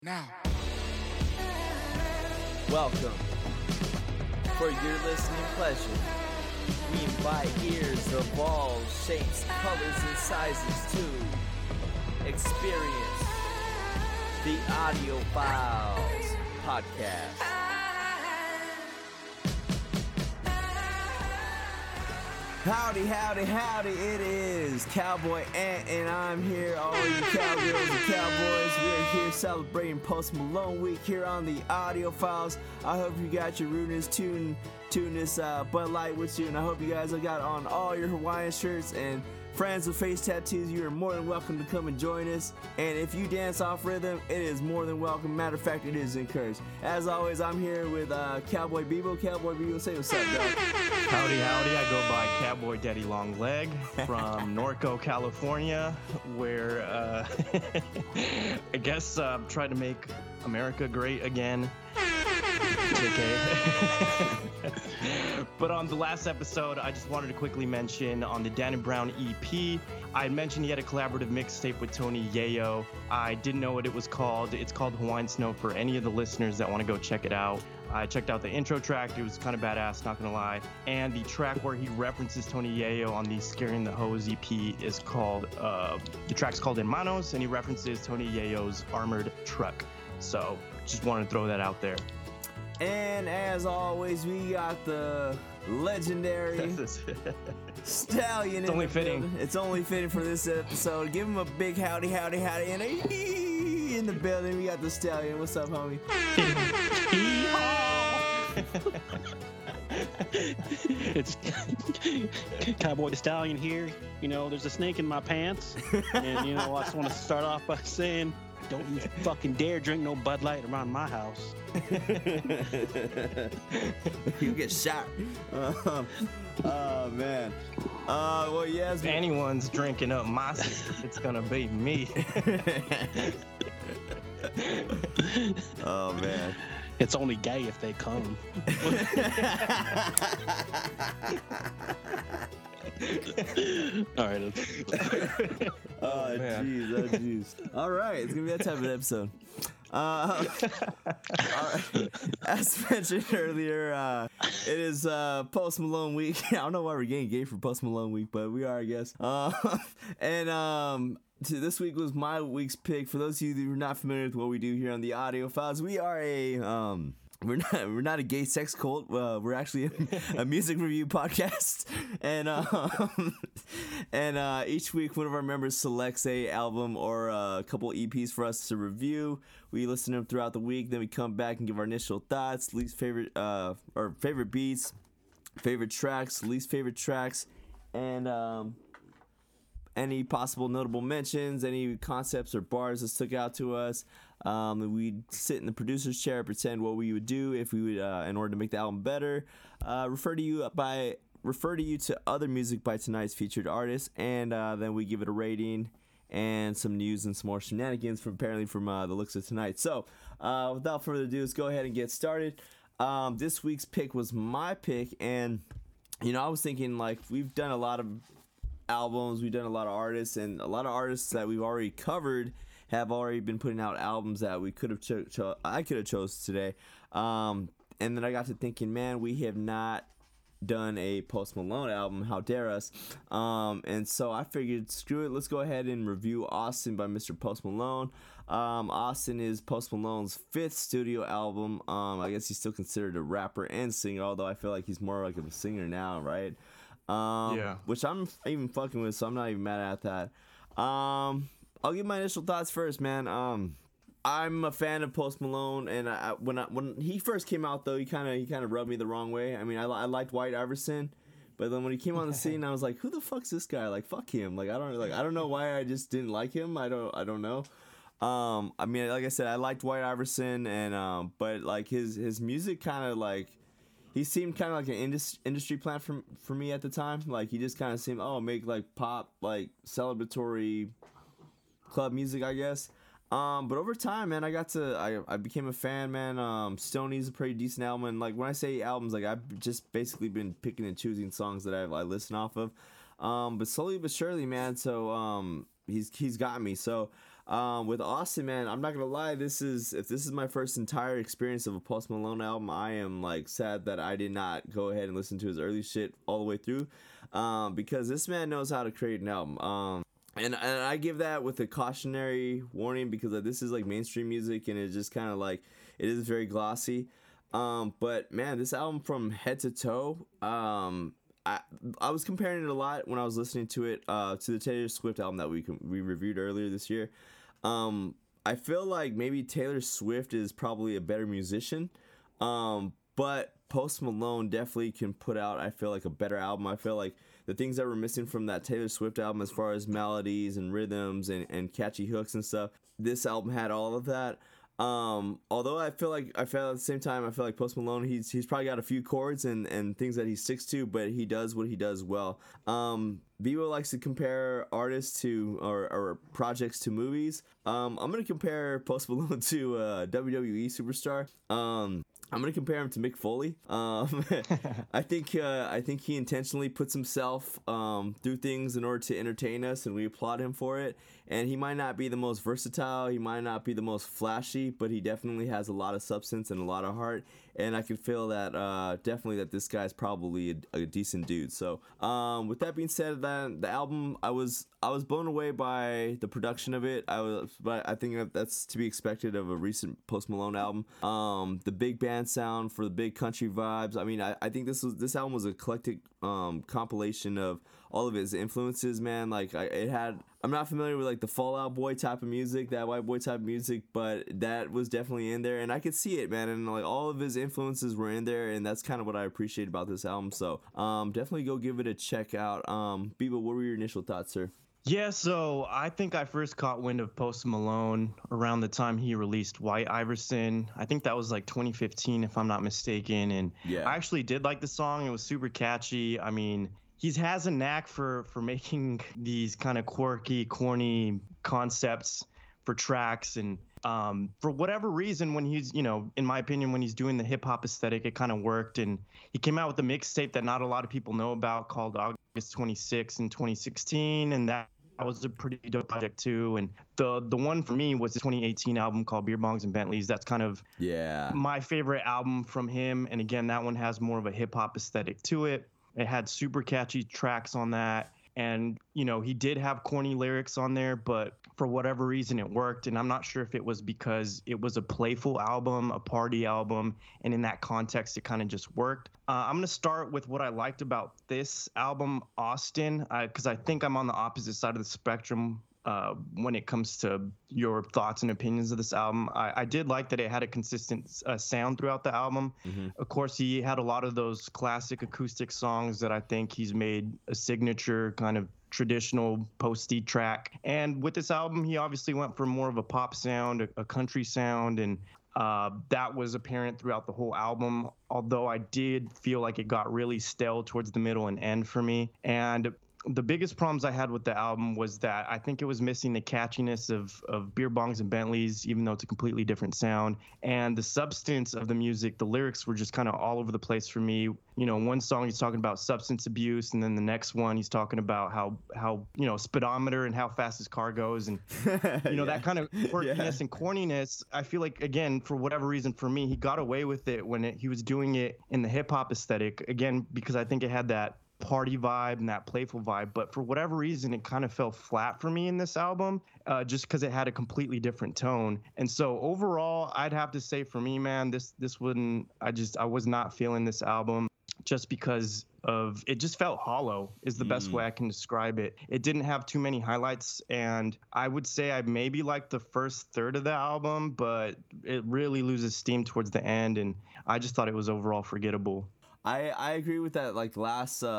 Now, welcome. For your listening pleasure, we invite ears of all shapes, colors, and sizes to experience the Audio Files podcast. Howdy, howdy, howdy, it is Cowboy Ant, and I'm here, all you cowgirls and cowboys. We're here celebrating Post Malone week here on the Audio Files. I hope you got your rudeness tune this Bud Light with you, and I hope you guys have got on all your Hawaiian shirts and friends with face tattoos. You are more than welcome to come and join us, and if you dance off rhythm, it is more than welcome. Matter of fact, it is encouraged. As always, I'm here with Cowboy Bebo. Cowboy Bebo, say what's up, dog. Howdy, howdy. I go by Cowboy Daddy Long Leg from Norco, California, where I guess I'm trying to make America great again. JK. But on the last episode, I just wanted to quickly mention on the Danny Brown EP, I mentioned he had a collaborative mixtape with Tony Yayo. I didn't know what it was called. It's called Hawaiian Snow for any of the listeners that want to go check it out. I checked out the intro track. It was kind of badass, not gonna lie. And the track where he references Tony Yayo on the Scaring the Hose EP is called, the track's called In Manos, and he references Tony Yayo's Armored Truck. So just wanted to throw that out there. And as always, we got the legendary Stallion. It's only fitting. It's only fitting for this episode. Give him a big howdy, howdy, howdy, and in the building. We got the Stallion. What's up, homie? It's Cowboy the Stallion here. You know, there's a snake in my pants. And, you know, I just want to start off by saying, don't you fucking dare drink no Bud Light around my house. You get shot. Oh, man. Well, yes. If anyone's drinking up my system, it's gonna be me. Oh, man. It's only gay if they come. All right. Oh, jeez. All right. It's going to be that type of episode. All right. As mentioned earlier, it is Post Malone week. I don't know why we're getting gay for Post Malone week, but we are, I guess. This week was my week's pick. For those of you who are not familiar with what we do here on the Audio Files, we are we're not a gay sex cult. We're actually a music review podcast, and each week one of our members selects a album or a couple EPs for us to review. We listen to them throughout the week, then we come back and give our initial thoughts, least favorite or favorite beats, favorite tracks, least favorite tracks, and any possible notable mentions, any concepts or bars that stuck out to us. We'd sit in the producer's chair, pretend what we would do if we would, in order to make the album better. Refer to you to other music by tonight's featured artists, and then we give it a rating and some news and some more shenanigans from the looks of tonight. So, without further ado, let's go ahead and get started. This week's pick was my pick, and I was thinking, like, we've done a lot of albums, we've done a lot of artists, and a lot of artists that we've already covered have already been putting out albums that we could have I could have chose today. And then I got to thinking, man, we have not done a Post Malone album. How dare us? And so I figured, screw it, let's go ahead and review Austin by Mr. Post Malone. Austin is Post Malone's 5th studio album. I guess he's still considered a rapper and singer, although I feel like he's more like a singer now, right? Yeah. Which I'm even fucking with, so I'm not even mad at that. I'll give my initial thoughts first, man. I'm a fan of Post Malone, and when he first came out, though, he kind of rubbed me the wrong way. I mean, I liked White Iverson, but then when he came on the scene, I was like, who the fuck's this guy? Like, fuck him. Like, I don't know why I just didn't like him. I don't know. I mean, like I said, I liked White Iverson, and but like his music kind of like, he seemed kind of like an industry plant for me at the time. Like, he just kind of seemed, make like pop, like celebratory club music, I guess. But over time, man, I became a fan, man. Stoney's a pretty decent album, and like when I say albums, like I've just basically been picking and choosing songs that I listen off of. But slowly but surely, man. So he's got me. So With Austin, man, I'm not gonna lie. If this is my first entire experience of a Post Malone album, I am like sad that I did not go ahead and listen to his early shit all the way through, because this man knows how to create an album. And I give that with a cautionary warning, because this is like mainstream music, and it's just kind of like, it is very glossy. But man, this album from head to toe, I was comparing it a lot when I was listening to it to the Taylor Swift album that we reviewed earlier this year. I feel like maybe Taylor Swift is probably a better musician, but Post Malone definitely can put out, I feel like, a better album. I feel like the things that were missing from that Taylor Swift album, as far as melodies and rhythms and catchy hooks and stuff, this album had all of that. Although I feel at the same time, I feel like Post Malone, he's probably got a few chords and things that he sticks to, but he does what he does well. Bebo likes to compare artists to or projects to movies. I'm gonna compare Post Malone to a WWE superstar. I'm gonna compare him to Mick Foley. I think he intentionally puts himself through things in order to entertain us, and we applaud him for it. And he might not be the most versatile, he might not be the most flashy, but he definitely has a lot of substance and a lot of heart. And I can feel that definitely that this guy's probably a decent dude. So with that being said, the album, I was blown away by the production of it. But I think that's to be expected of a recent Post Malone album. The big band sound for the big country vibes. I mean, I think this album was an eclectic compilation of all of his influences, man. Like I'm not familiar with like the Fall Out Boy type of music, that white boy type of music, but that was definitely in there, and I could see it, man. And like all of his influences were in there, and that's kind of what I appreciate about this album. So definitely go give it a check out. Bebo, what were your initial thoughts, sir? Yeah, so I think I first caught wind of Post Malone around the time he released White Iverson. I think that was like 2015, if I'm not mistaken. And yeah, I actually did like the song. It was super catchy. I mean, he has a knack for making these kind of quirky, corny concepts for tracks. And for whatever reason, when he's, in my opinion, when he's doing the hip hop aesthetic, it kind of worked. And he came out with a mixtape that not a lot of people know about called August 26 in 2016. And that was a pretty dope project too. And the one for me was the 2018 album called Beer Bongs and Bentleys. That's kind of my favorite album from him. And again, that one has more of a hip hop aesthetic to it. It had super catchy tracks on that. And, he did have corny lyrics on there, but for whatever reason, it worked. And I'm not sure if it was because it was a playful album, a party album, and in that context, it kind of just worked. I'm going to start with what I liked about this album, Austin, because I think I'm on the opposite side of the spectrum when it comes to your thoughts and opinions of this album. I did like that it had a consistent sound throughout the album. Mm-hmm. Of course, he had a lot of those classic acoustic songs that I think he's made a signature kind of traditional posty track. And with this album, he obviously went for more of a pop sound, a country sound, and that was apparent throughout the whole album, although I did feel like it got really stale towards the middle and end for me. And the biggest problems I had with the album was that I think it was missing the catchiness of Beer Bongs and Bentleys, even though it's a completely different sound. And the substance of the music, the lyrics were just kind of all over the place for me. One song he's talking about substance abuse, and then the next one he's talking about how speedometer and how fast his car goes, and that kind of quirkiness and corniness. I feel like, again, for whatever reason, for me, he got away with it when he was doing it in the hip hop aesthetic, again, because I think it had that party vibe and that playful vibe, but for whatever reason it kind of fell flat for me in this album, just because it had a completely different tone. And so overall, I'd have to say, for me, man, this wouldn't, I was not feeling this album, just because of it just felt hollow is the best way I can describe it. It didn't have too many highlights, and I would say I maybe liked the first third of the album, but it really loses steam towards the end, and I just thought it was overall forgettable. I agree with that. Like last third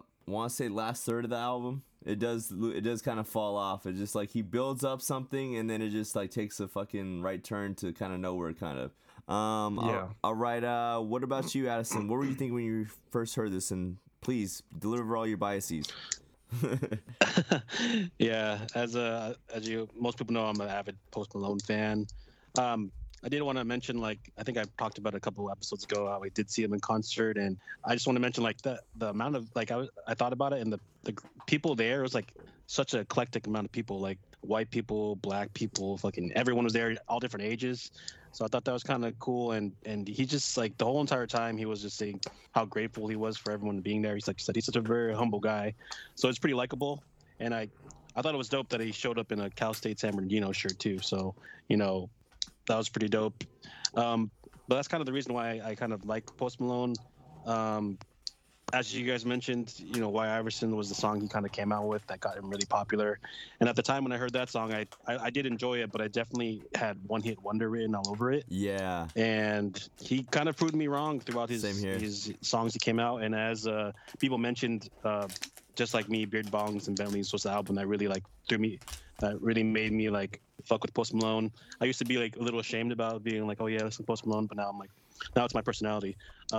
of the album, it does kind of fall off. It's just like he builds up something and then it just like takes a fucking right turn to kind of nowhere, kind of. All right. What about you, Addison? What were you thinking when you first heard this? And please deliver all your biases. Yeah, as most people know, I'm an avid Post Malone fan. I did want to mention, like, I think I talked about it a couple of episodes ago, how I did see him in concert, and I just want to mention, like, the amount of, like, I thought about it, and the people there, it was like such an eclectic amount of people. Like white people, black people, fucking everyone was there, all different ages. So I thought that was kind of cool. And he just like the whole entire time he was just saying how grateful he was for everyone being there. He's like said he's such a very humble guy, so it's pretty likable. And I thought it was dope that he showed up in a Cal State San Bernardino shirt too. So that was pretty dope. But that's kind of the reason why I kind of like Post Malone. As you guys mentioned, Why Iverson was the song he kind of came out with that got him really popular. And at the time when I heard that song, I did enjoy it, but I definitely had one hit wonder written all over it. Yeah. And he kind of proved me wrong throughout his songs he came out. And as people mentioned, just like me, Beard Bongs and Bentleys was the album that really that really made me like fuck with Post Malone. I used to be like a little ashamed about being like, oh yeah, listen to Post Malone, but now I'm like, now it's my personality.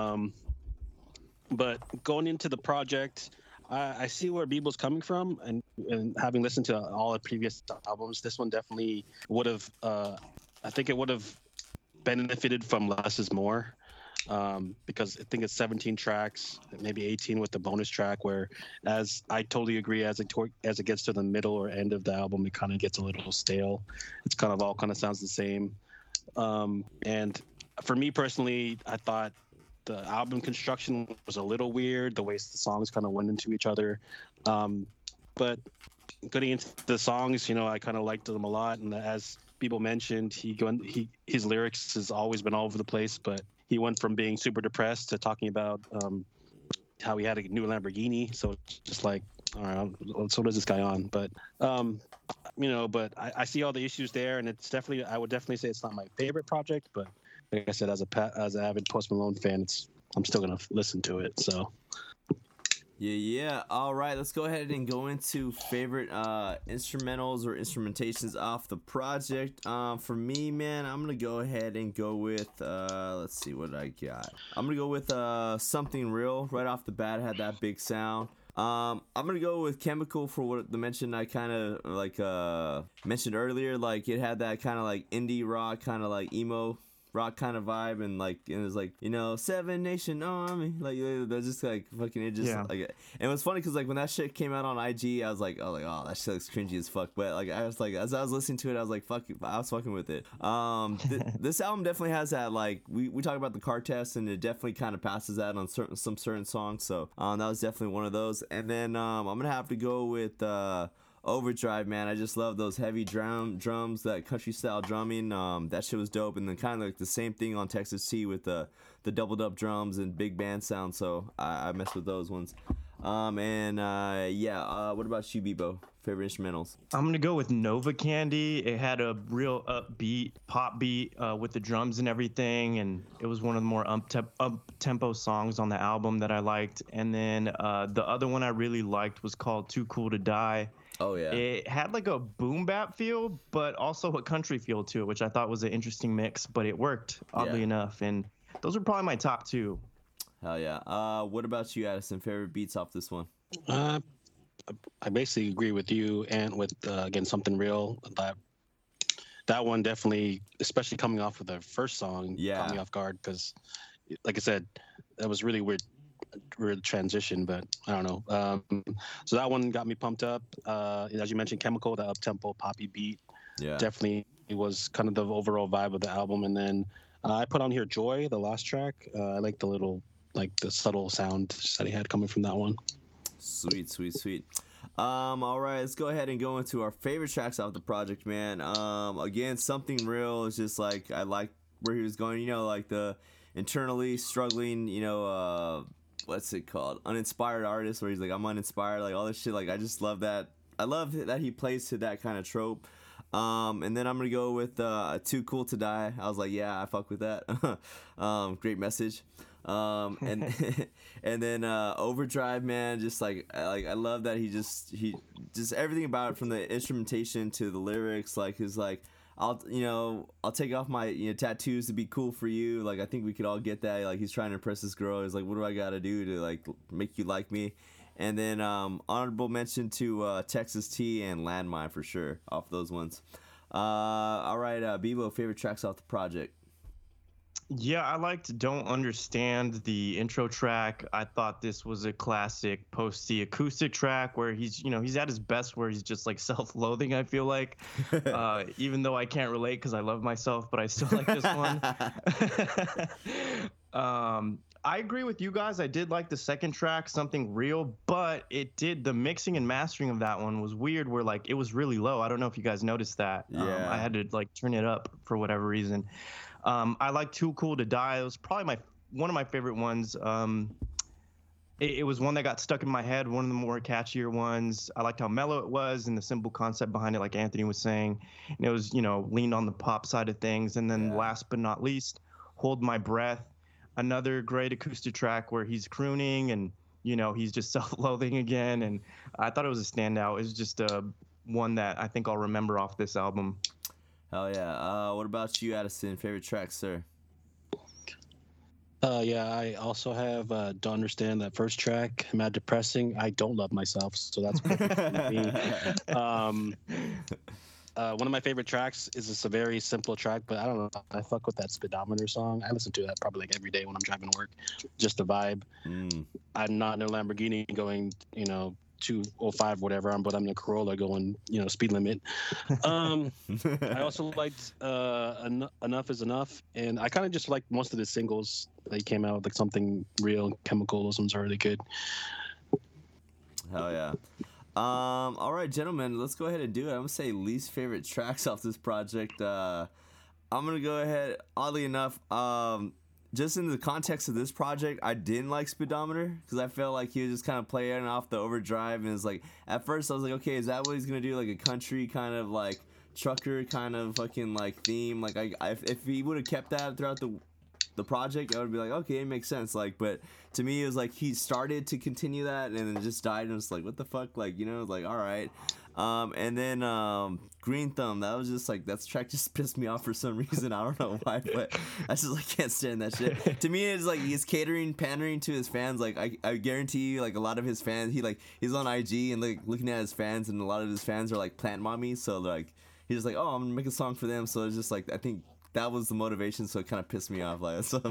But going into the project, I see where Bebo's coming from, and having listened to all the previous albums, this one definitely would have, I think it would have benefited from less is more, because I think it's 17 tracks, maybe 18 with the bonus track, where as I totally agree, as it gets to the middle or end of the album, it kind of gets a little stale. It's kind of all kind of sounds the same. And for me personally, I thought the album construction was a little weird, the way the songs kind of went into each other. But getting into the songs, I kind of liked them a lot. And as people mentioned, his lyrics has always been all over the place, but he went from being super depressed to talking about how he had a new Lamborghini. So it's just like, all right, so what is this guy on? But, but I see all the issues there, and I would definitely say it's not my favorite project, but like I said, as an avid Post Malone fan, I'm still gonna listen to it. So yeah. All right, let's go ahead and go into favorite instrumentals or instrumentations off the project. For me, man, I'm gonna go ahead and go with let's see what I got. I'm gonna go with Something Real. Right off the bat, had that big sound. I'm gonna go with Chemical for what the mention I kind of like mentioned earlier. Like it had that kind of like indie rock, kind of like emo rock kind of vibe, and like it was like Seven Nation Army, like they're just like fucking it just like. And it was funny because like when that shit came out on IG, I was like oh that shit looks cringy as fuck, but like I was like as I was listening to it, I was like fuck it, I was fucking with it. This album definitely has that, like we talk about the car test, and it definitely kind of passes that on some certain songs, so that was definitely one of those. And then I'm gonna have to go with Overdrive, man. I just love those heavy drums, that country style drumming. That shit was dope. And then kind of like the same thing on Texas T with the doubled up drums and big band sound. So I mess with those ones. What about you, Bebo? Favorite instrumentals? I'm gonna go with Nova Candy. It had a real upbeat pop beat with the drums and everything, and it was one of the more up-tempo songs on the album that I liked. And then the other one I really liked was called Too Cool to Die. Oh yeah. It had like a boom bap feel, but also a country feel to it, which I thought was an interesting mix, but it worked oddly enough. And those are probably my top two. Hell yeah. What about you, Addison? Favorite beats off this one? I basically agree with you, and with again Something Real. That one definitely, especially coming off of the first song, caught me off guard because, like I said, that was really weird transition, but I don't know. So that one got me pumped up. As you mentioned, Chemical, the up-tempo poppy beat, definitely was kind of the overall vibe of the album. And then I put on here Joy, the last track. I like the subtle sound that he had coming from that one. Sweet. All right, let's go ahead and go into our favorite tracks off the project, man. Again, Something Real is just like, I like where he was going, like the internally struggling, what's it called? Uninspired artist, where he's like, I'm uninspired, like all this shit. Like I just love that. I love that he plays to that kind of trope. And then I'm gonna go with Too Cool to Die. I was like, yeah, I fuck with that. Great message. And and then Overdrive, man, just like I love that he just everything about it, from the instrumentation to the lyrics, like his like, I'll take off my tattoos to be cool for you. Like I think we could all get that. Like he's trying to impress this girl. He's like, what do I gotta do to like make you like me? And then honorable mention to Texas T and Landmine for sure off those ones. All right, Bebo, favorite tracks off the project? Yeah, I liked Don't Understand, the intro track. I thought this was a classic posty acoustic track where he's at his best, where he's just like self-loathing, I feel like. Even though I can't relate because I love myself, but I still like this one. I agree with you guys. I did like the second track, Something Real, but the mixing and mastering of that one was weird, where like it was really low. I don't know if you guys noticed that. Yeah. I had to like turn it up for whatever reason. I like Too Cool to Die. It was probably one of my favorite ones. It was one that got stuck in my head, one of the more catchier ones. I liked how mellow it was and the simple concept behind it, like Anthony was saying. And it was, leaned on the pop side of things. And then last but not least, Hold My Breath, another great acoustic track where he's crooning and, he's just self-loathing again. And I thought it was a standout. It was just one that I think I'll remember off this album. Hell yeah. What about you, Addison? Favorite track, sir? Yeah, I also have Don't Understand, that first track. Mad Depressing. I don't love myself, so that's me. One of my favorite tracks is just a very simple track, but I don't know. I fuck with that Speedometer song. I listen to that probably like every day when I'm driving to work. Just the vibe. I'm not in a Lamborghini going, 205 whatever, but I'm in a Corolla going, speed limit. I also liked Enough Is Enough, and I kind of just liked most of the singles that came out, like Something Real, Chemicalisms are really good. Hell yeah. All right, gentlemen, let's go ahead and do it. I'm gonna say least favorite tracks off this project. I'm gonna go ahead. Oddly enough, just in the context of this project, I didn't like Speedometer because I felt like he was just kind of playing off the overdrive, and it's like at first I was like, okay, is that what he's gonna do, like a country kind of like trucker kind of fucking like theme? Like if he would have kept that throughout the project, I would be like, okay, it makes sense. Like, but to me, it was like he started to continue that and then just died, and it's like, what the fuck, like, like, all right. And then Green Thumb, that was just like, that track just pissed me off for some reason. I don't know why, but I just like can't stand that shit. To me, it's like he's pandering to his fans. Like I guarantee you, like a lot of his fans, he's on IG and like looking at his fans, and a lot of his fans are like plant mommies. So like he's just like, oh, I'm gonna make a song for them. So it's just like, I think that was the motivation. So it kind of pissed me off. Like so,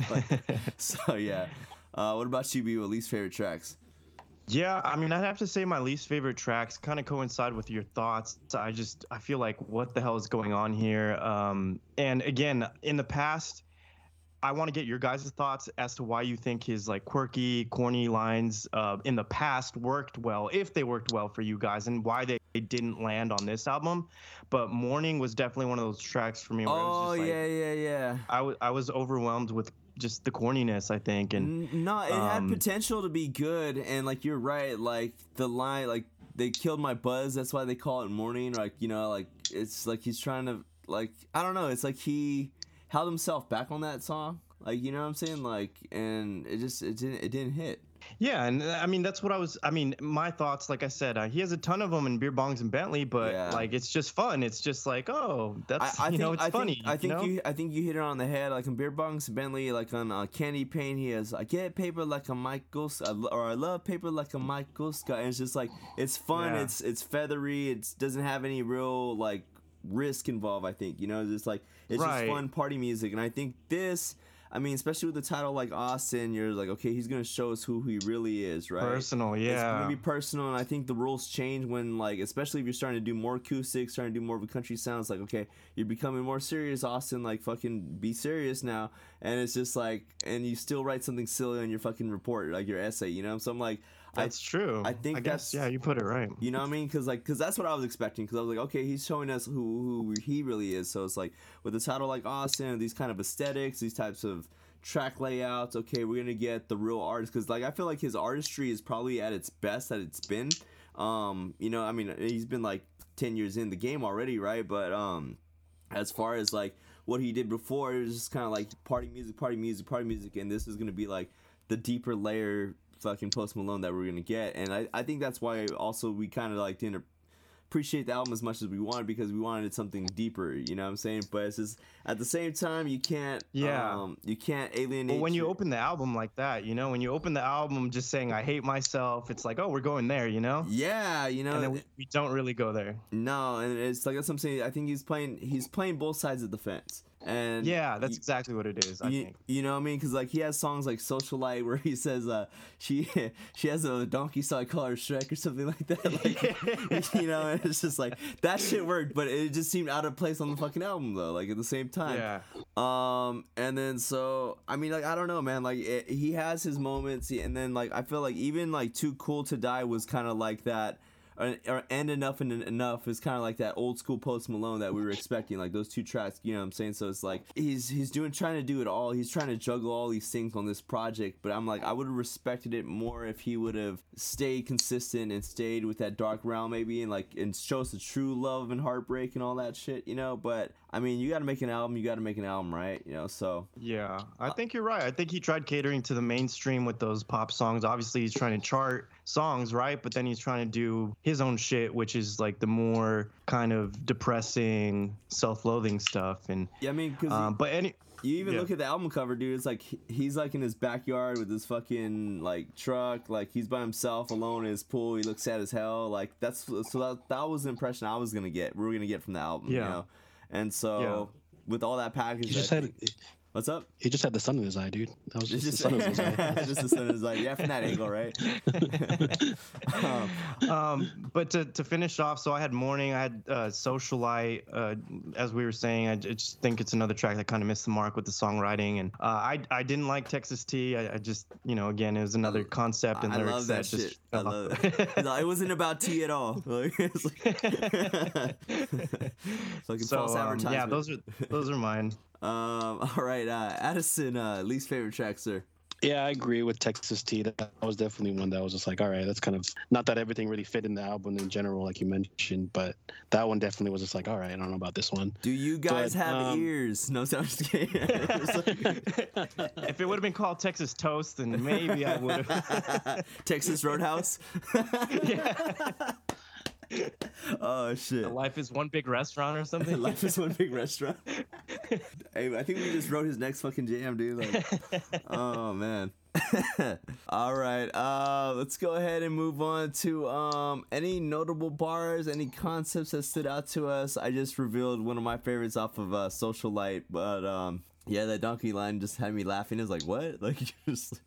so yeah. What about you, B? What least favorite tracks? Yeah, I mean, I'd have to say my least favorite tracks kind of coincide with your thoughts. I feel like, what the hell is going on here? And again, in the past, I want to get your guys' thoughts as to why you think his like quirky, corny lines in the past worked well, if they worked well for you guys, and why they didn't land on this album. But Morning was definitely one of those tracks for me where it was just like, yeah. I was overwhelmed with just the corniness, I think. And no, it had potential to be good, and like you're right, like the line, like they killed my buzz, that's why they call it Morning. Like, like it's like he's trying to, like, I don't know, it's like he held himself back on that song, like, you know what I'm saying, like, and it didn't hit. Yeah, and I mean, that's what my thoughts, like I said, he has a ton of them in Beer Bongs and Bentley, but like, it's just fun. It's just like, oh, that's, it's funny. I think you hit it on the head. Like in Beer Bongs and Bentley, like on Candy Paint, he has, I get paper like a Michael, or I love paper like a Michael Scott. And it's just like, it's fun. Yeah. It's feathery. It doesn't have any real like risk involved, I think, it's just like, it's just fun party music. And I think this, I mean, especially with the title like Austin, you're like, okay, he's gonna show us who he really is, right? Personal, yeah. It's gonna be personal, and I think the rules change when, like, especially if you're starting to do more acoustics, starting to do more of a country sound. It's like, okay, you're becoming more serious, Austin. Like, fucking be serious now. And it's just like, and you still write something silly on your fucking report, like your essay, So I'm like, that's true. I think that's, yeah, you put it right. You know what I mean? Because that's what I was expecting. Because I was like, okay, he's showing us who he really is. So it's like, with a title like Austin, these kind of aesthetics, these types of track layouts, okay, we're gonna get the real artist. Because like, I feel like his artistry is probably at its best that it's been. I mean, he's been like 10 years in the game already, right? But as far as like what he did before, it was just kind of like party music, and this is gonna be like the deeper layer fucking Post Malone that we're gonna get. And I think that's why also we kind of like didn't appreciate the album as much as we wanted, because we wanted something deeper, you know what I'm saying? But it's just, at the same time, you can't alienate. Well, when you open the album like that, when you open the album just saying I hate myself, it's like, oh, we're going there, Yeah, and then we don't really go there. No, and it's like, that's what I'm saying. I think he's playing both sides of the fence. And Yeah, that's exactly what it is, I think. You know what I mean? Because like he has songs like Socialite where he says she has a donkey, so I call her Shrek or something like that. Like, you know, and it's just like that shit worked, but it just seemed out of place on the fucking album though. Like at the same time. Yeah. And then so I mean, like I don't know, man. Like he has his moments, and then like I feel like even like Too Cool to Die was kind of like that. And Enough and Enough is kind of like that old school Post Malone that we were expecting, like those two tracks, you know what I'm saying? So it's like he's trying to do it all. He's trying to juggle all these things on this project, but I'm like, I would have respected it more if he would have stayed consistent and stayed with that dark realm maybe, and show us the true love and heartbreak and all that shit, you know? But I mean, you got to make an album, right? You know, so yeah, I think you're right. I think he tried catering to the mainstream with those pop songs. Obviously, he's trying to chart songs, right? But then he's trying to do his own shit, which is like the more kind of depressing, self-loathing stuff. And yeah, I mean, because you even look at the album cover, dude. It's like he's like in his backyard with his fucking like truck, like he's by himself alone in his pool. He looks sad as hell. Like that was the impression I was gonna get. We were gonna get from the album, you know. And so with all that package, what's up? He just had the sun in his eye, dude. That was just the sun in his eye. Just the sun in his eye. Yeah, from that angle, right? But to finish off, so I had Morning, I had Socialite. As we were saying, I just think it's another track that kind of missed the mark with the songwriting, and I didn't like Texas T. I just, you know, again, it was another concept and lyrics I love that shit. just I love it. It wasn't about T at all. Like, it's like false advertisement. Yeah, those are mine. All right, Addison, least favorite track, sir. Yeah, I agree with Texas T. That was definitely one that was just like, all right, that's kind of not that everything really fit in the album in general, like you mentioned, but that one definitely was just like, all right, I don't know about this one. Do you guys have ears? No, so I'm just kidding. If it would have been called Texas Toast, then maybe I would have. Texas Roadhouse. Yeah. Oh shit! Life is one big restaurant or something. Life is one big restaurant. Hey, I think we just wrote his next fucking jam, dude. Like, oh man. All right, let's go ahead and move on to any notable bars, any concepts that stood out to us. I just revealed one of my favorites off of Socialite, but yeah, that donkey line just had me laughing. It was like, what? Like, just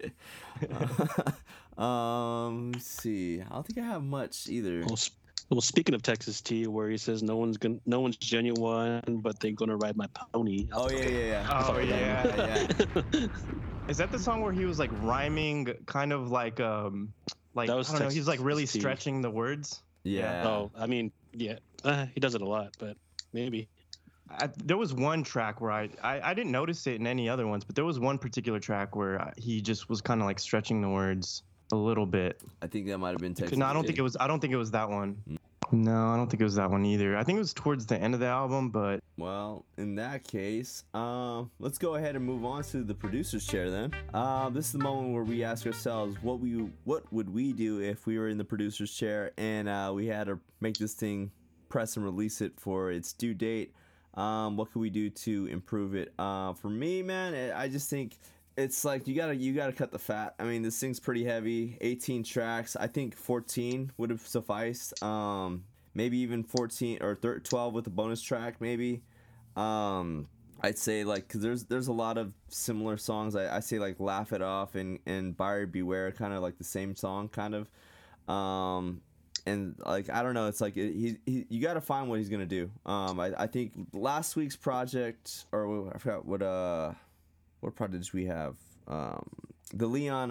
let's see. I don't think I have much either. Well, speaking of Texas T, where he says no one's genuine, but they're gonna ride my pony. Oh yeah. Oh yeah. Is that the song where he was like rhyming, kind of like I don't know, he's like really stretching the words? Yeah. Oh, I mean, yeah, he does it a lot, but maybe. There was one track where I didn't notice it in any other ones, but there was one particular track where he just was kind of like stretching the words a little bit. I think that might have been Texas. No, I don't think it was that one. No, I don't think it was that one either. I think it was towards the end of the album, but... Well, in that case, let's go ahead and move on to the producer's chair then. This is the moment where we ask ourselves, what would we do if we were in the producer's chair and we had to make this thing, press and release it for its due date? What could we do to improve it? For me, man, I just think... It's like you gotta cut the fat. I mean, this thing's pretty heavy. 18 tracks. I think 14 would have sufficed. Maybe even 14 or 12 with a bonus track. Maybe. I'd say like because there's a lot of similar songs. I say like Laugh It Off and Buyer Beware, kind of like the same song, kind of. And like I don't know. It's like you gotta find what he's gonna do. I think last week's project, or I forgot what projects we have? The Leon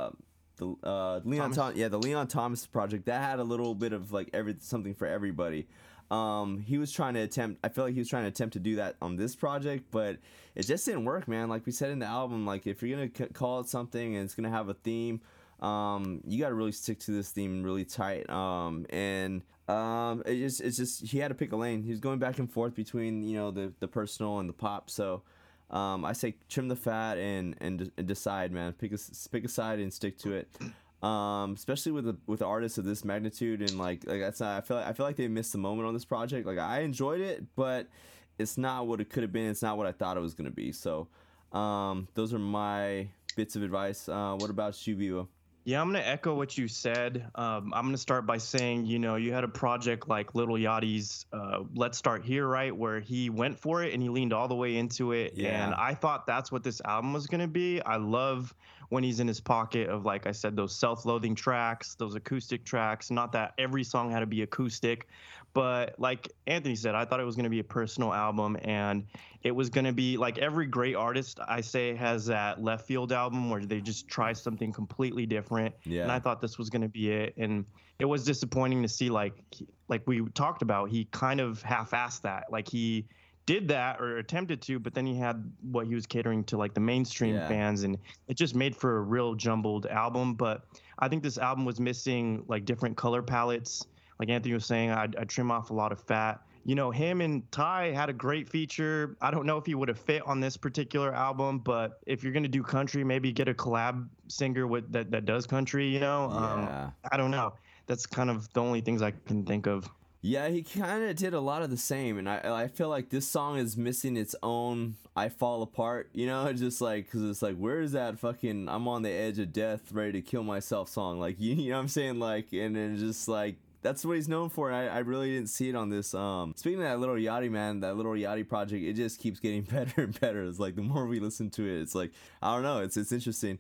Thomas project that had a little bit of like something for everybody. He was trying to attempt. I feel like he was trying to attempt to do that on this project, but it just didn't work, man. Like we said in the album, like if you're gonna call it something and it's gonna have a theme, you got to really stick to this theme really tight. It's just he had to pick a lane. He was going back and forth between the personal and the pop. So. I say trim the fat and decide, man. Pick a side and stick to it. Especially with artists of this magnitude and like that's not. I feel like they missed the moment on this project. Like I enjoyed it, but it's not what it could have been. It's not what I thought it was gonna be. So, those are my bits of advice. What about you, Vivo? Yeah, I'm gonna echo what you said. I'm gonna start by saying, you had a project like Little Yachty's "Let's Start Here," right, where he went for it and he leaned all the way into it. Yeah. And I thought that's what this album was gonna be. I love when he's in his pocket of, like I said, those self-loathing tracks, those acoustic tracks. Not that every song had to be acoustic, but like Anthony said, I thought it was gonna be a personal album, and it was going to be like every great artist, I say, has that left field album where they just try something completely different. Yeah. And I thought this was going to be it. And it was disappointing to see, like we talked about, he kind of half-assed that. Like he did that or attempted to, but then he had what he was catering to, like the mainstream fans. And it just made for a real jumbled album. But I think this album was missing like different color palettes. Like Anthony was saying, I'd trim off a lot of fat. Him and Ty had a great feature. I don't know if he would have fit on this particular album, but if you're going to do country, maybe get a collab singer with that does country, I don't know. That's kind of the only things I can think of. Yeah, he kind of did a lot of the same, and I feel like this song is missing its own "I Fall Apart," just like, because it's like, where is that fucking "I'm on the edge of death, ready to kill myself" song? Like, you know what I'm saying? Like, and then just like, that's what he's known for, and I really didn't see it on this. Speaking of that Little Yachty, man, that Little Yachty project, it just keeps getting better and better. It's like the more we listen to it, it's like, I don't know, it's interesting.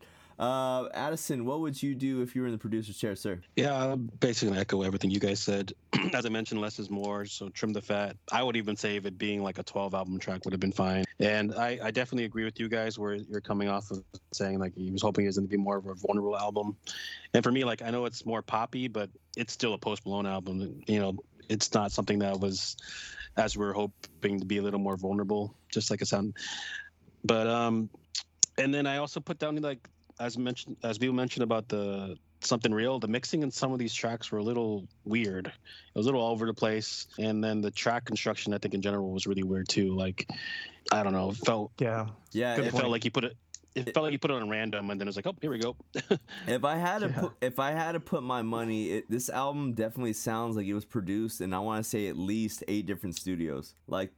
Addison, what would you do if you were in the producer's chair, sir? Yeah, I'm basically gonna echo everything you guys said. As I mentioned, less is more, so trim the fat. I would even say if it being like a 12 album track would have been fine. And I definitely agree with you guys where you're coming off of saying like he was hoping it was going to be more of a vulnerable album. And for me, like, I know it's more poppy, but it's still a Post Malone album. It's not something that was, as we're hoping, to be a little more vulnerable, just like it sounded. But and then I also put down, like, as Bill mentioned about the Something Real, the mixing in some of these tracks were a little weird. It was a little all over the place, and then the track construction, I think in general, was really weird too. Like, I don't know, it felt it felt like you put it. It felt like you put it on random, and then it's like, oh, here we go. If I had to put my money, this album definitely sounds like it was produced, and I want to say at least 8 different studios. Like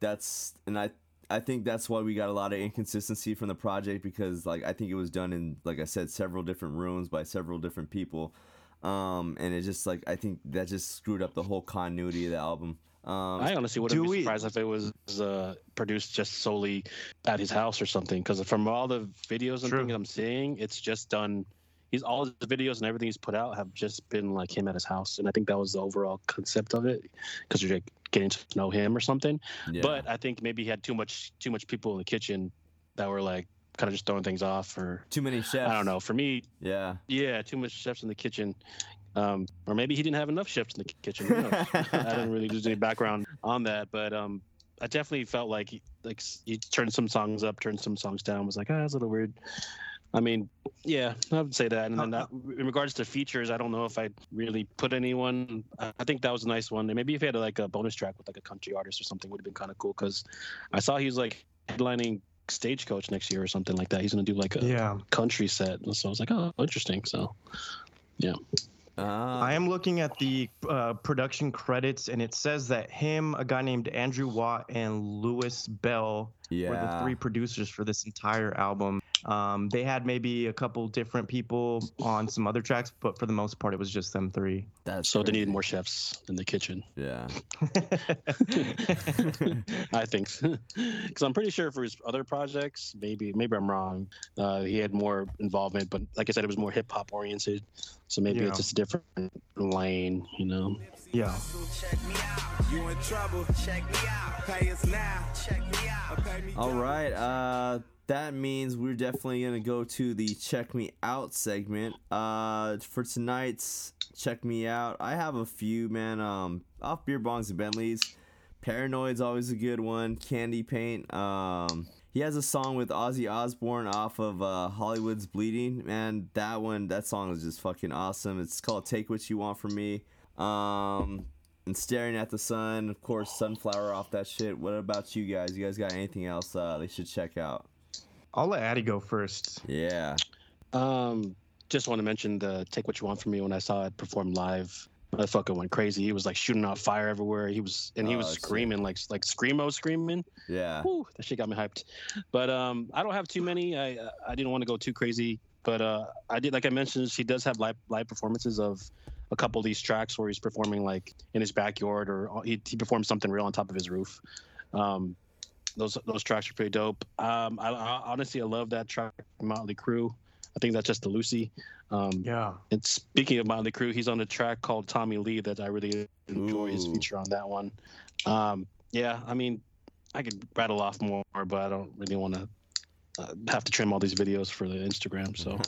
I think that's why we got a lot of inconsistency from the project, because like I think it was done in, like I said, several different rooms by several different people, and it just like, I think that just screwed up the whole continuity of the album. I honestly wouldn't be surprised if it was produced just solely at his house or something, because from all the videos and things I'm seeing, it's just done. All his videos and everything he's put out have just been like him at his house, and I think that was the overall concept of it, because you're getting to know him or something. Yeah. But I think maybe he had too much people in the kitchen that were like kind of just throwing things off, or too many chefs. I don't know. For me, yeah, too much chefs in the kitchen. Or maybe he didn't have enough chefs in the kitchen. Who knows? I didn't really do any background on that, but I definitely felt like he turned some songs up, turned some songs down. Was like, that's a little weird. I mean, yeah, I would say that. And then in regards to features, I don't know if I'd really put anyone. I think that was a nice one. And maybe if he had like a bonus track with like a country artist or something, would have been kind of cool. Because I saw he was like headlining Stagecoach next year or something like that. He's gonna do like a country set. So I was like, oh, interesting. So, yeah. I am looking at the production credits, and it says that him, a guy named Andrew Watt, and Louis Bell were the 3 producers for this entire album. They had maybe a couple different people on some other tracks, but for the most part, it was just them 3. So they needed more chefs in the kitchen. Yeah. I think. Because I'm pretty sure for his other projects, maybe I'm wrong, he had more involvement, but like I said, it was more hip-hop oriented. So maybe it's just a different lane, Yeah. You in trouble. Check me out. Pay us now. Check me out. All right. That means we're definitely going to go to the Check Me Out segment. For tonight's Check Me Out, I have a few, man. Off Beer Bongs and Bentleys. Paranoid's always a good one. Candy Paint. He has a song with Ozzy Osbourne off of Hollywood's Bleeding. Man, that song is just fucking awesome. It's called Take What You Want From Me. And Staring at the Sun, of course, Sunflower off that shit. What about you guys? You guys got anything else they should check out? I'll let Addy go first. Yeah. Just want to mention the Take What You Want From Me. When I saw it performed live, I fucking went crazy. He was like shooting out fire everywhere. He was screaming like screamo screaming. Yeah. Woo, that shit got me hyped. But I don't have too many. I didn't want to go too crazy. But I did, like I mentioned, he does have live performances of a couple of these tracks where he's performing like in his backyard, or he performs something real on top of his roof. Those tracks are pretty dope. I honestly, I love that track, Motley Crue. I think that's just the Lucy. Yeah. And speaking of Motley Crue, he's on a track called Tommy Lee that I really enjoy his feature on that one. Yeah, I mean, I could rattle off more, but I don't really want to have to trim all these videos for the Instagram. So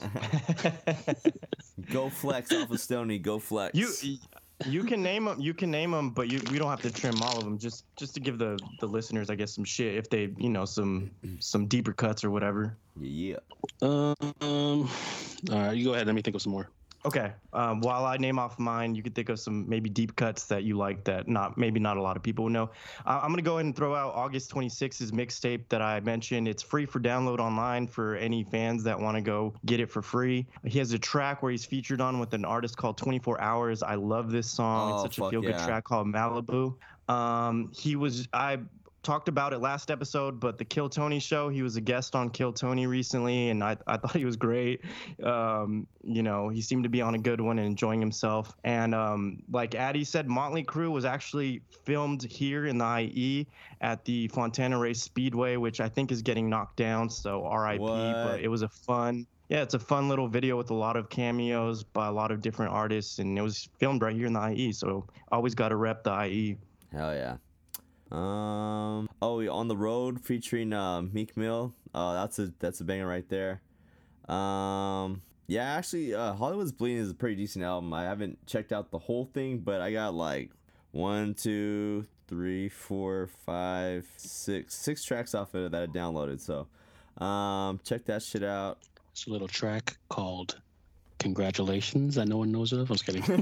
Go flex off of Stony. Go flex. You can name them. You can name them, but we don't have to trim all of them. Just to give the listeners, I guess, some shit if they, some deeper cuts or whatever. Yeah. all right, you go ahead. Let me think of some more. Okay. While I name off mine, you could think of some maybe deep cuts that you like that maybe not a lot of people will know. I'm gonna go ahead and throw out August 26's mixtape that I mentioned. It's free for download online for any fans that want to go get it for free. He has a track where he's featured on with an artist called 24 Hours. I love this song. It's such a feel-good track called Malibu. I talked about it last episode, but the Kill Tony show, he was a guest on Kill Tony recently, and I thought he was great. He seemed to be on a good one and enjoying himself. And like Addy said, Motley Crue was actually filmed here in the IE at the Fontana Race Speedway, which I think is getting knocked down, so RIP. But it was it's a fun little video with a lot of cameos by a lot of different artists, and it was filmed right here in the IE, so always got to rep the IE. Hell yeah. On the Road featuring Meek Mill. That's a banger right there. Actually, Hollywood's Bleeding is a pretty decent album. I haven't checked out the whole thing, but I got like 1, 2, 3, 4, 5, 6 tracks off of it that I downloaded. So, check that shit out. It's a little track called "Congratulations" that no one knows of. I was kidding.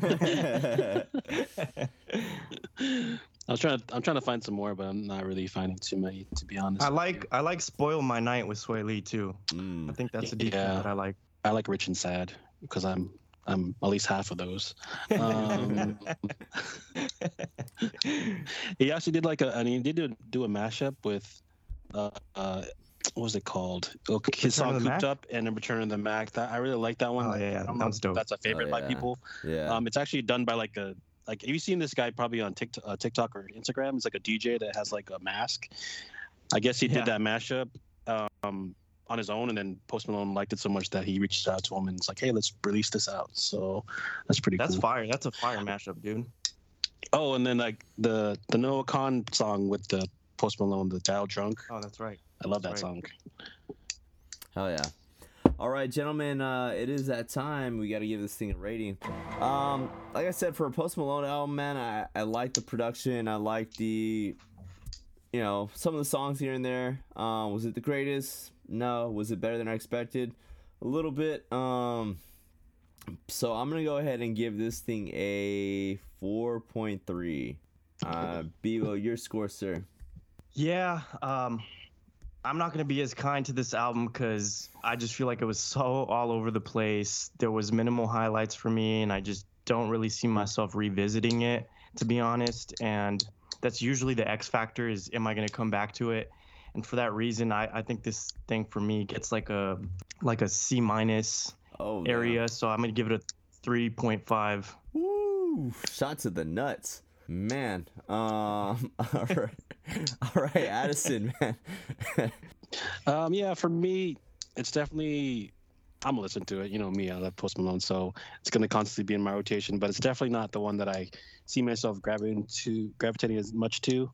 I'm trying to find some more, but I'm not really finding too many, to be honest. I like "Spoil My Night" with Sway Lee too. I think that's a deep one that I like. I like "Rich and Sad" because I'm at least half of those. He actually did he did do a mashup with what was it called? His song "Cooped Up" and "Return of the Mac." I really like that one. Oh yeah, that's dope. That's a favorite by people. Yeah. It's actually done by have you seen this guy probably on TikTok or Instagram? It's like a DJ that has like a mask. I guess he did that mashup on his own, and then Post Malone liked it so much that he reached out to him and it's like, hey, let's release this out. So that's pretty cool. That's fire. That's a fire mashup, dude. Oh, and then like the Noah Khan song with the Post Malone, the Dial Drunk. Oh, that's right. I love that song. Hell yeah. All right, gentlemen, it is that time. We got to give this thing a rating. Like I said, for a Post Malone album, man, I like the production. I like the, some of the songs here and there. Was it the greatest? No. Was it better than I expected? A little bit. So I'm going to go ahead and give this thing a 4.3. Bevo, your score, sir. Yeah, I'm not going to be as kind to this album because I just feel like it was so all over the place. There was minimal highlights for me, and I just don't really see myself revisiting it, to be honest. And that's usually the X factor is, am I going to come back to it? And for that reason, I think this thing for me gets like a C- area. So I'm going to give it a 3.5. Woo! Shot to the nuts. Man, all right, Addison, man. Yeah, for me, it's definitely, I'm gonna listen to it. You know me, I love Post Malone, so it's gonna constantly be in my rotation. But it's definitely not the one that I see myself gravitating as much to.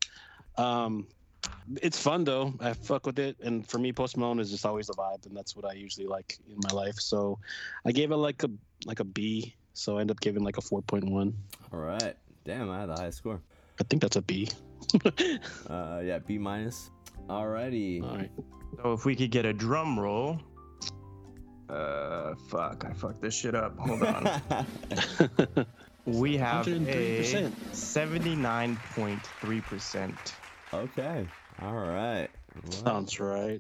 It's fun though. I fuck with it, and for me, Post Malone is just always a vibe, and that's what I usually like in my life. So I gave it like a B. So I ended up giving like a 4.1. All right. Damn, I had the highest score. I think that's a B. Yeah, B-. Alrighty. All right. So if we could get a drum roll. I fucked this shit up. Hold on. We have 103%. A 79.3%. Okay. All right. Sounds right.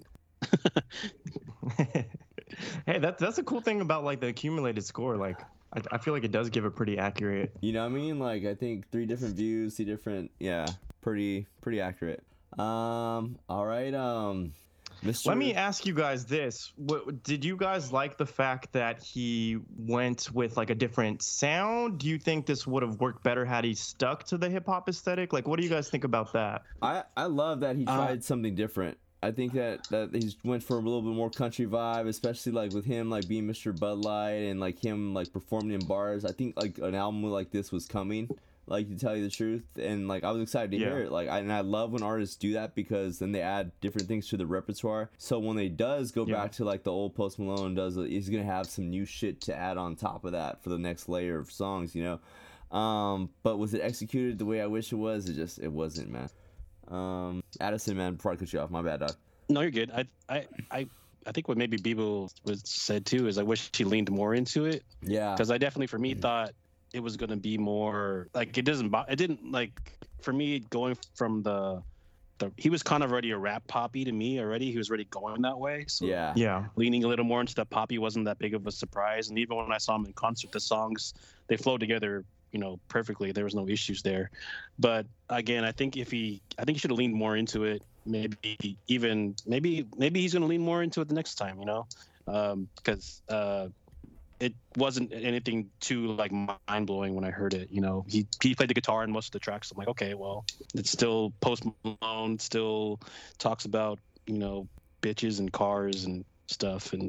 Hey, that's a cool thing about like the accumulated score. Like, I feel like it does give it pretty accurate. You know what I mean? Like, I think 3 different views, 3 different, pretty accurate. All right. Mr. Let me ask you guys this. Did you guys like the fact that he went with like a different sound? Do you think this would have worked better had he stuck to the hip hop aesthetic? Like, what do you guys think about that? I love that he tried something different. I think that he went for a little bit more country vibe, especially like with him like being Mr. Bud Light and like him like performing in bars. I think like an album like this was coming, like, to tell you the truth, and like I was excited to hear it. Like, and I love when artists do that because then they add different things to the repertoire. So when they does go back to like the old Post Malone does, he's gonna have some new shit to add on top of that for the next layer of songs, you know. But was it executed the way I wish it was? It wasn't, man. Addison, man, before I cut you off, my bad, dog. No, you're good. I think what maybe Bebo was said too is I wish he leaned more into it. Yeah. Because I definitely, for me, thought it was going to be more like it didn't like for me going from the he was kind of already a rap poppy to me already. He was already going that way. So Yeah. leaning a little more into the poppy wasn't that big of a surprise. And even when I saw him in concert, the songs, they flowed together, you know, perfectly. There was no issues there. But again, I think he should have leaned more into it. Maybe he's going to lean more into it the next time, you know, because it wasn't anything too like mind blowing when I heard it. You know, he played the guitar in most of the tracks. I'm like, okay, well, it's still Post Malone, still talks about, you know, bitches and cars and stuff. And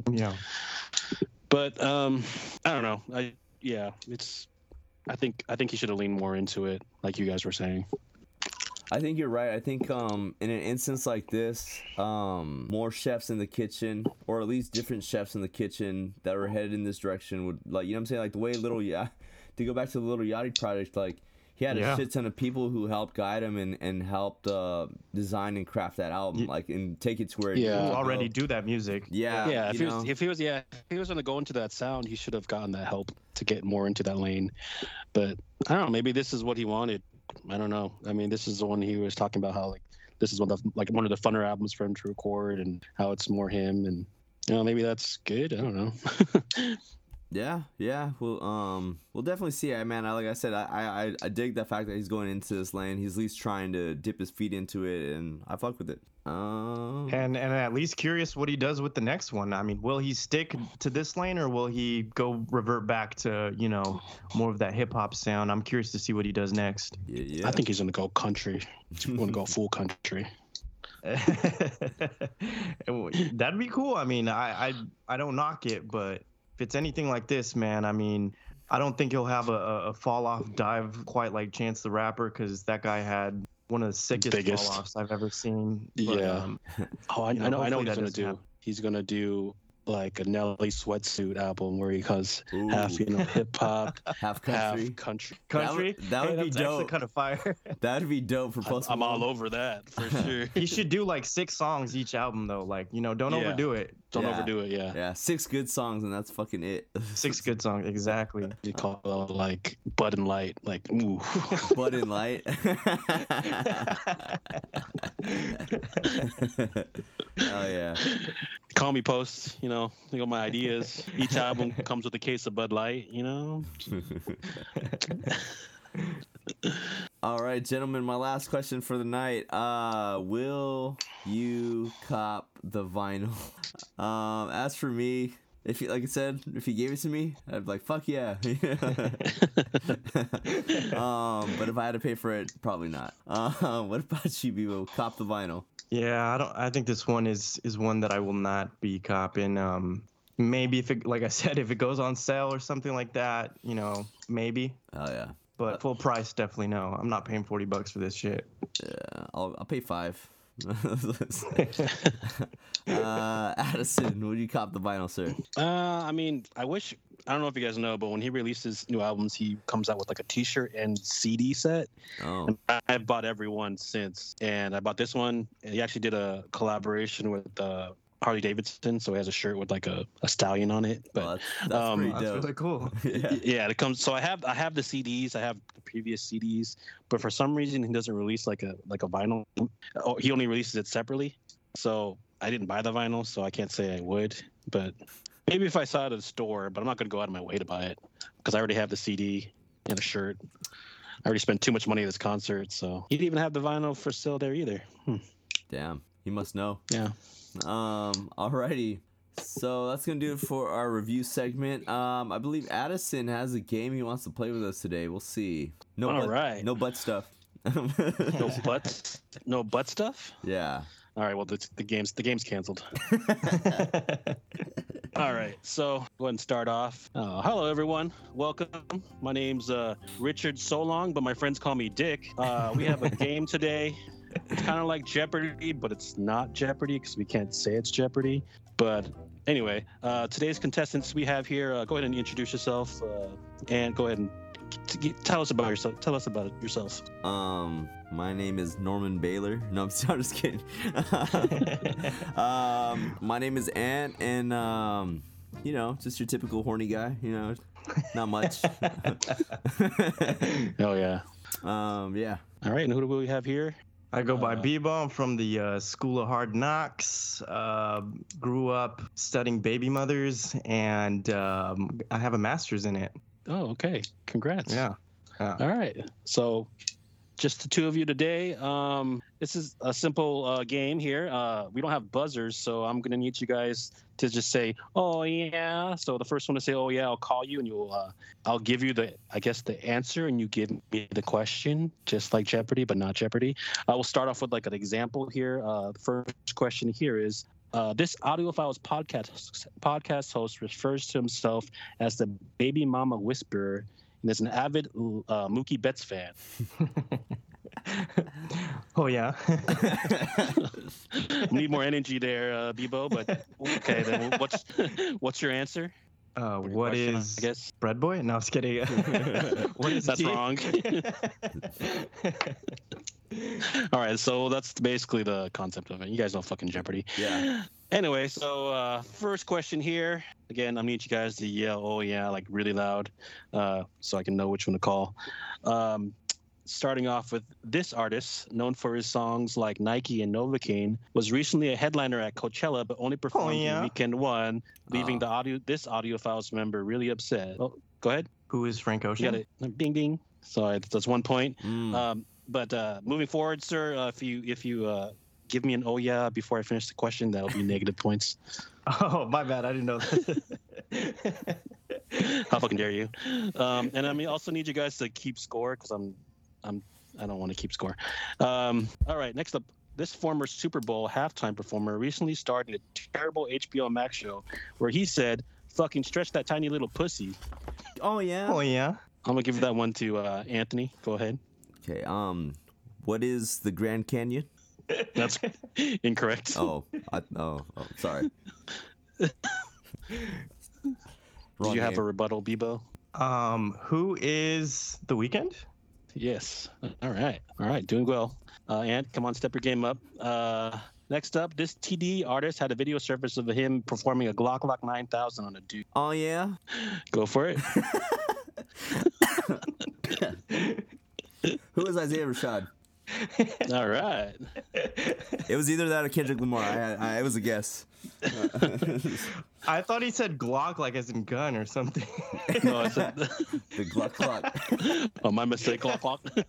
but I don't know. I think he should have leaned more into it, like you guys were saying. I think you're right. I think in an instance like this, more chefs in the kitchen, or at least different chefs in the kitchen that were headed in this direction would, like, you know what I'm saying? Like the way to go back to the Little Yachty project, like he had a shit ton of people who helped guide him and helped design and craft that album, like, and take it to where who already do that music. Yeah. If he was going to go into that sound, he should have gotten that help to get more into that lane. But I don't know. Maybe this is what he wanted. I don't know. I mean, this is the one he was talking about how like this is one of the funner albums for him to record and how it's more him, and you know, maybe that's good. I don't know. Yeah. We'll definitely see it, man. Like I said, I dig the fact that he's going into this lane. He's at least trying to dip his feet into it, and I fuck with it. And at least curious what he does with the next one. I mean, will he stick to this lane or will he go revert back to, you know, more of that hip hop sound? I'm curious to see what he does next. I think he's gonna go country. He's gonna go full country. That'd be cool. I mean, I don't knock it, but if it's anything like this, man, I mean, I don't think he'll have a fall off dive quite like Chance the Rapper, because that guy had one of the sickest fall offs I've ever seen. But, I know what he's gonna do. He's gonna do like a Nelly Sweatsuit album where he goes half, you know, hip hop, half country. That would be dope. Kind of fire. That'd be dope for Post I'm Malone. all over that for sure. He should do like 6 songs each album though. Like, you know, don't overdo it. Don't overdo it. Yeah. 6 good songs and that's fucking it. 6 good songs, exactly. You call it like Bud and Light, like ooh. Bud and Light. Oh yeah. Call me Post, you know, think of my ideas. Each album comes with a case of Bud Light, you know. All right, gentlemen, my last question for the night. Will you cop the vinyl? As for me, if he, like I said, if he gave it to me, I'd be like, fuck yeah. But if I had to pay for it, probably not. What about you, Bebo? Cop the vinyl. Yeah, I think this one is one that I will not be copping. Maybe if it, like I said, if it goes on sale or something like that, you know, maybe. Oh yeah. But full price, definitely no. I'm not paying $40 for this shit. Yeah, I'll pay $5. Addison, would you cop the vinyl, sir? I mean, I don't know if you guys know, but when he releases new albums, he comes out with like a T-shirt and CD set. Oh. And I've bought every one since, and I bought this one. He actually did a collaboration with Harley Davidson, so he has a shirt with like a stallion on it. But that's pretty dope. That's really cool. Yeah, it comes. So I have the CDs. I have the previous CDs, but for some reason he doesn't release like a vinyl. Oh, he only releases it separately. So I didn't buy the vinyl, so I can't say I would. But maybe if I saw it at a store, but I'm not going to go out of my way to buy it because I already have the CD and a shirt. I already spent too much money at this concert, so he didn't even have the vinyl for sale there either. Damn. He must know. Yeah. Alrighty. So that's gonna do it for our review segment. I believe Addison has a game he wants to play with us today. We'll see. No, All right. No butt stuff. No butt stuff. Yeah. All right. Well, the game's canceled. All right. So go ahead and start off. Hello, everyone. Welcome. My name's Richard Solong, but my friends call me Dick. We have a game today. It's kind of like Jeopardy, but it's not Jeopardy because we can't say it's Jeopardy. But anyway, today's contestants we have here. Go ahead and introduce yourself, and go ahead and tell us about yourself. Tell us about yourself. My name is Norman Baylor. No, I'm just kidding. My name is Ant, and you know, just your typical horny guy. You know, not much. Oh yeah. Yeah. All right, and who do we have here? I go by Bebo. I'm from the School of Hard Knocks. Grew up studying baby mothers, and I have a master's in it. Oh, okay. Congrats. Yeah. All right. So, just the two of you today. This is a simple game here. We don't have buzzers, so I'm gonna need you guys to just say, "Oh yeah." So the first one to say, "Oh yeah," I'll call you, and I'll give you the answer, and you give me the question, just like Jeopardy, but not Jeopardy. I will start off with like an example here. The first question here is. This Audiophiles podcast host refers to himself as the Baby Mama Whisperer and is an avid Mookie Betts fan. Oh yeah. Need more energy there, Bebo. But okay, then what's your answer? What question, is I guess? Bread Boy? No, I was kidding. What is That's tea? wrong. All right, so that's basically the concept of it. You guys know fucking Jeopardy. Yeah. Anyway, so first question here. Again, I need you guys to yell, "Oh yeah," like really loud, so I can know which one to call. Starting off with this artist, known for his songs like Nike and Novocaine, was recently a headliner at Coachella, but only performed in Weekend One, leaving this Audiophiles member really upset. Oh, go ahead. Who is Frank Ocean? You got it. Ding ding. So that's 1 point. But moving forward, sir, if you give me an "oh yeah" before I finish the question, that'll be negative points. Oh, my bad. I didn't know that. How fucking dare you? And I also need you guys to keep score because I don't want to keep score. All right, next up, this former Super Bowl halftime performer recently starred in a terrible HBO Max show where he said, "Fucking stretch that tiny little pussy." Oh yeah. Oh yeah. I'm gonna give that one to Anthony. Go ahead. Okay. What is the Grand Canyon? That's incorrect. Oh, sorry. Do you have a rebuttal, Bebo? Who is The Weeknd? Yes. All right. Doing well. Ant, come on, step your game up. Next up, this TD artist had a video surface of him performing a Glock 9000 on a dude. Oh yeah. Go for it. Who is Isaiah Rashad? All right. It was either that or Kendrick Lamar. It was a guess. I thought he said Glock like as in gun or something. No, I said The Glock. Oh, my mistake. Glock.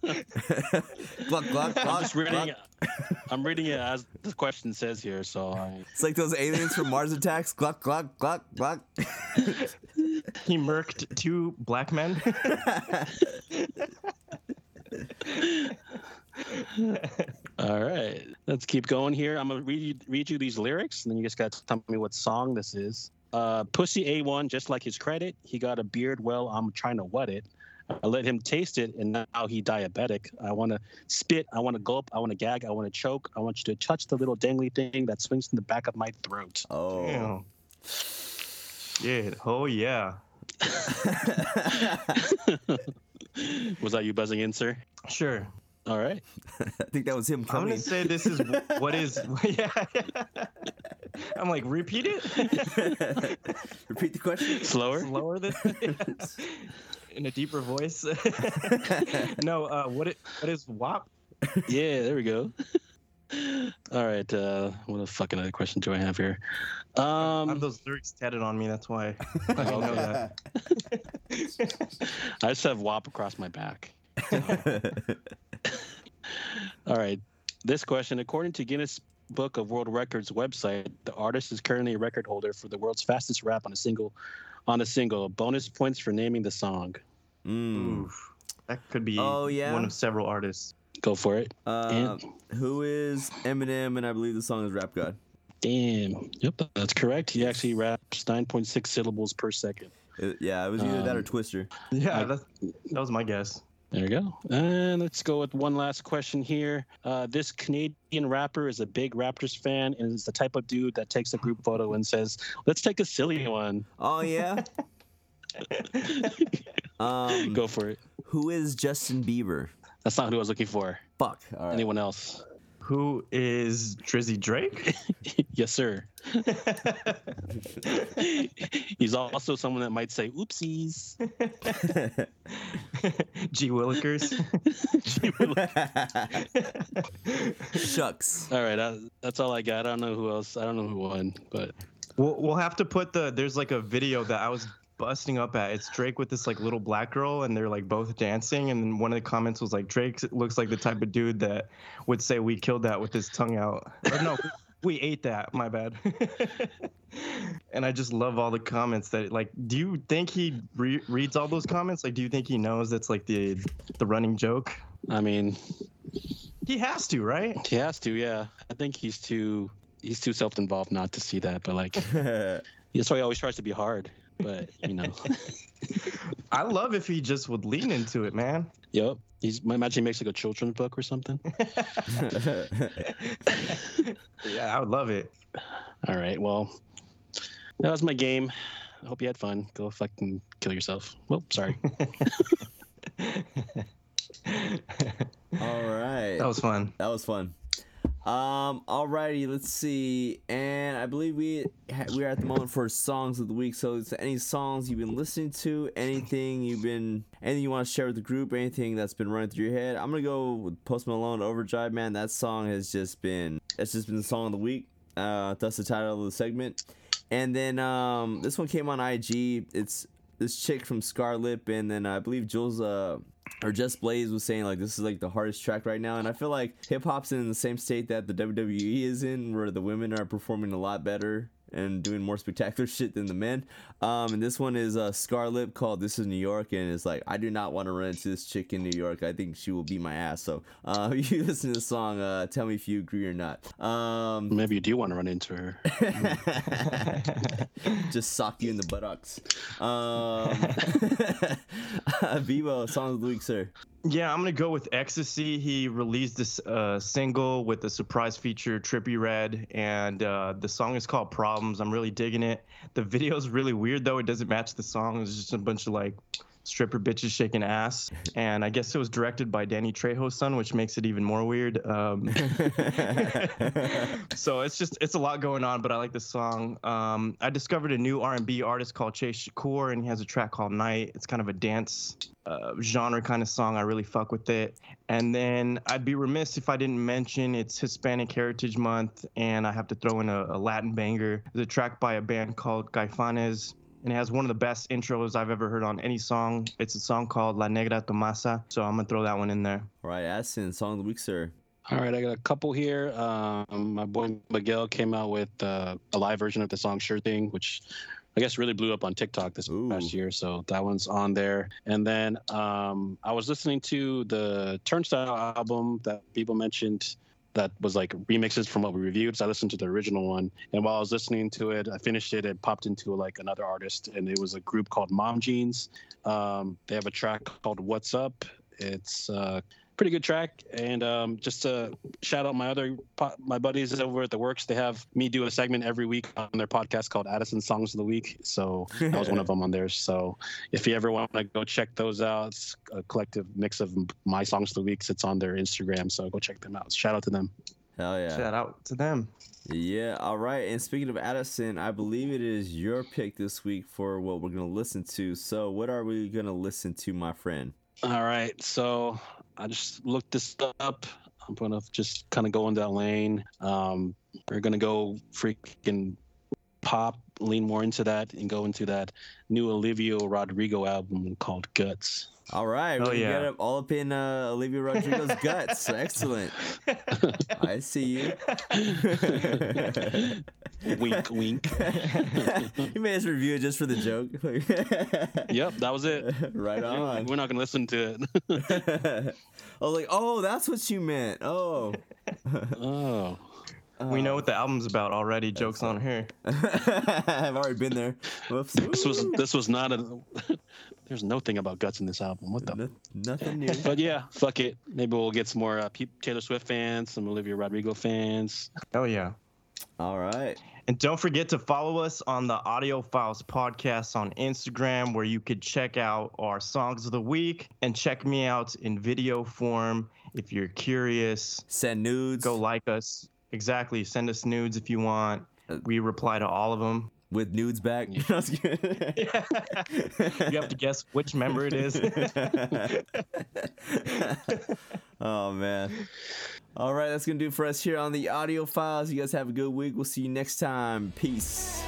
Glock. I'm just reading. I'm reading it as the question says here. So It's like those aliens from Mars Attacks. Glock. He murked 2 black men. All right, let's keep going here. I'm gonna read you these lyrics, and then you just got to tell me what song this is. Pussy A1, just like his credit. He got a beard. Well, I'm trying to wet it. I let him taste it, and now he diabetic. I want to spit. I want to gulp. I want to gag. I want to choke. I want you to touch the little dangly thing that swings in the back of my throat. Oh. Damn. Yeah. Oh yeah. Was that you buzzing in, sir? Sure. All right. I think that was him I'm coming. gonna say this is what is. Yeah. I'm like, repeat it. Repeat the question. Slower. Than this. In a deeper voice. No. What is WAP? Yeah, there we go. All right. What a fucking other question do I have here? I have those lyrics tatted on me. That's why I know that. I just have WAP across my back. All right. This question, according to Guinness Book of World Records website, the artist is currently a record holder for the world's fastest rap on a single. Bonus points for naming the song. Oof. That could be yeah? one of several artists. Go for it. Who is Eminem? And I believe the song is Rap God. Damn. Yep, that's correct. He actually raps 9.6 syllables per second. It was either that or Twister. Yeah, that was my guess. There you go. And let's go with one last question here. This Canadian rapper is a big Raptors fan and is the type of dude that takes a group photo and says, "Let's take a silly one." Oh, yeah? Go for it. Who is Justin Bieber? That's not who I was looking for. Fuck. All right. Anyone else? Who is Drizzy Drake? Yes, sir. He's also someone that might say oopsies. G. Willikers. Shucks. All right, that's all I got. I don't know who else. I don't know who won, but We'll have to put there's like a video that I was busting up at. It's Drake with this like little black girl and they're like both dancing, and then one of the comments was like, Drake looks like the type of dude that would say we killed that with his tongue out. Or no, we ate that, my bad. And I just love all the comments that like, do you think he reads all those comments? Like, do you think he knows that's like the running joke? I mean, he has to, right? He has to, yeah. I think he's too self-involved not to see that, but like that's why he always tries to be hard. But I love if he just would lean into it, man. Yep. Imagine he makes like a children's book or something. Yeah, I would love it. All right. Well, that was my game. I hope you had fun. Go fucking kill yourself. Well, sorry. All right. That was fun. Alrighty, let's see. And I believe we are at the moment for songs of the week. So it's any songs you've been listening to, anything you want to share with the group, anything that's been running through your head. I'm gonna go with Post Malone, Overdrive. Man, that song has just been the song of the week. That's the title of the segment. And then this one came on IG. It's this chick from Scarlett, and then I believe Jules or Just Blaze was saying like this is like the hardest track right now, and I feel like hip hop's in the same state that the WWE is in, where the women are performing a lot better and doing more spectacular shit than the men. And this one is Scarlett called "This Is New York," and it's like, I do not want to run into this chick in New York. I think she will beat my ass. So you listen to the song, tell me if you agree or not. Maybe you do want to run into her. Just sock you in the buttocks. Vivo, song of the week, sir. Yeah, I'm gonna go with Ecstasy. He released this single with a surprise feature, Trippie Redd, and the song is called Problems. I'm really digging it. The video is really weird though. It doesn't match the song. It's just a bunch of like stripper bitches shaking ass, and I guess it was directed by Danny Trejo's son, which makes it even more weird. So it's a lot going on, but I like the song. I discovered a new R&B artist called Chase Shakur, and he has a track called Night. It's kind of a dance genre kind of song. I really fuck with it. And then I'd be remiss if I didn't mention it's Hispanic Heritage Month, and I have to throw in a Latin banger. There's a track by a band called Caifanes, and it has one of the best intros I've ever heard on any song. It's a song called La Negra Tomasa, so I'm going to throw that one in there. All right, Addison, song of the week, sir. All right, I got a couple here. My boy Miguel came out with a live version of the song Sure Thing, which I guess really blew up on TikTok this past year, so that one's on there. And then I was listening to the Turnstile album that people mentioned that was like remixes from what we reviewed. So I listened to the original one, and while I was listening to it, I finished it. It popped into like another artist, and it was a group called Mom Jeans. They have a track called What's Up. It's pretty good track, and just to shout out my buddies over at the Works. They have me do a segment every week on their podcast called Addison Songs of the Week, so I was one of them on theirs. So if you ever want to go check those out, it's a collective mix of my songs of the weeks. It's on their Instagram, so go check them out. Shout out to them. Hell yeah. Shout out to them. Yeah, all right. And speaking of Addison, I believe it is your pick this week for what we're going to listen to. So what are we going to listen to, my friend? All right, so I just looked this up. I'm going to just kind of go in that lane. We're going to go freaking pop, lean more into that, and go into that new Olivia Rodrigo album called Guts. All right, Oh, we yeah. got it all up in Olivia Rodrigo's guts. Excellent. I see you. Wink, wink. You made us review it just for the joke. Yep, that was it. Right on. We're not gonna listen to it. I was like, oh, that's what you meant. Oh. Oh. We know what the album's about already. Joke's on her. I've already been there. Whoops. This was not a. There's no thing about Guts in this album. What the? Nothing new. But yeah, fuck it. Maybe we'll get some more Taylor Swift fans, some Olivia Rodrigo fans. Oh, yeah. All right. And don't forget to follow us on the Audio Files podcast on Instagram, where you could check out our songs of the week and check me out in video form. If you're curious, Send nudes. go like us. Exactly. Send us nudes if you want. We reply to all of them. With nudes back. You have to guess which member it is. Oh, man. All right, that's going to do it for us here on the Audio Files. You guys have a good week. We'll see you next time. Peace.